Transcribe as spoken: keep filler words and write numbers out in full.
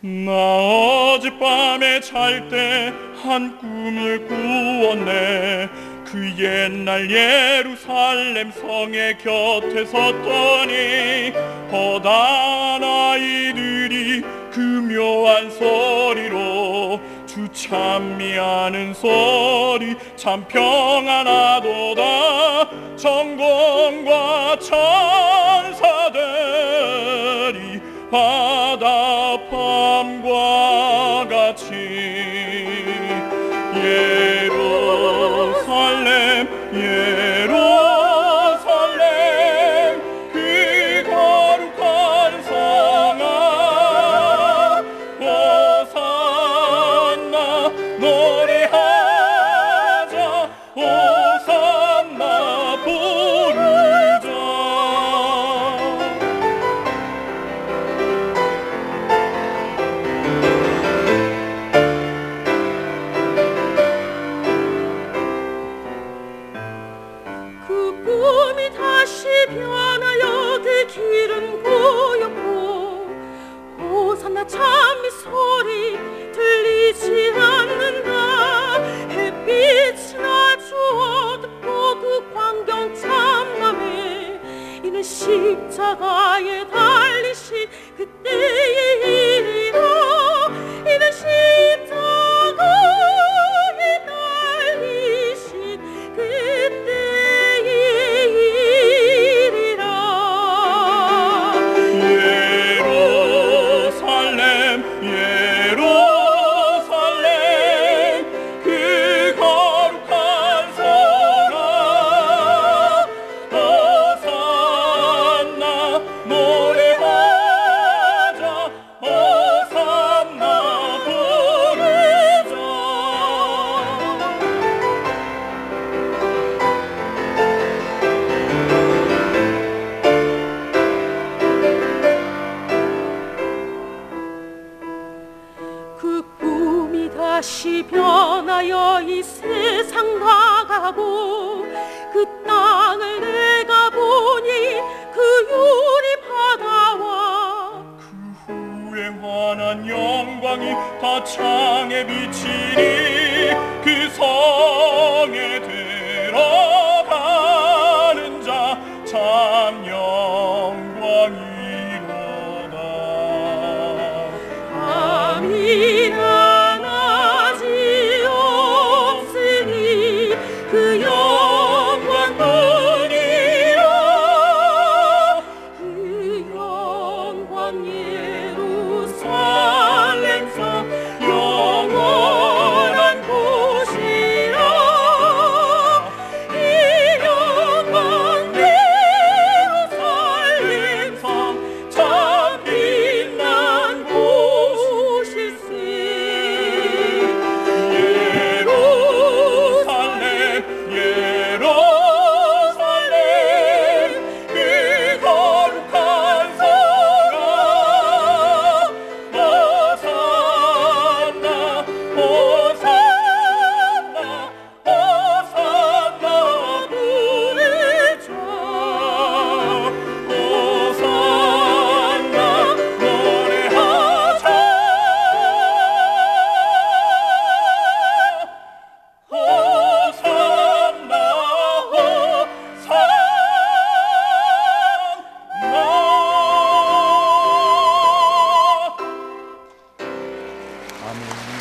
나 어젯밤에 잘 때 한 꿈을 꾸었네. 그 옛날 예루살렘 성의 곁에 섰더니 허다한 아이들이 그 묘한 소리로 주 찬미하는 소리 참 평안하도다. 정권과 천사들이 바다밤과 같이 예루살렘 예루살렘 그 거룩한 성아 호산나 노래하자 호산나 부르자. 그 꿈이 다시 변하여 그 길은 고였고 호산나 찬미 소리 들리지 않는다. 햇빛이 아주 어둡고 그 광경 참담해. 이는 십자가에 달리신 그때의 일이라. 이는 십자가에 달리신 그때의 일이라. 예루살렘 예루살렘 그 거룩한 성아 호산나 노래하자 호산나 부르자. 그 꿈이 다시 변하여 이 세상 나가고 그 땅을 내가 보니 그 유리 바다와 그 후에 환한 영광이 다 창에 비치니 그 성에 들어가는 자 참 영광이로다. 밤이 하나지 없으니 그 영광뿐이라. 그 영광 예루살렘 성 영원한 곳이라. 이 영광 예루살렘 성 참 빛난 곳일세. 예루살렘 예루살렘 그 거룩한 성아 호산나 호산나 호산나 부르자. 호산나 노래하자 호산나 호산나. 아멘.